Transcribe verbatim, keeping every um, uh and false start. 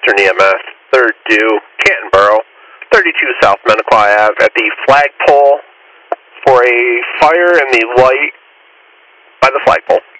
Western E M S, third due, Canton Borough, thirty-two South Mennequa Ave, at the flagpole for a fire in the light by the flagpole.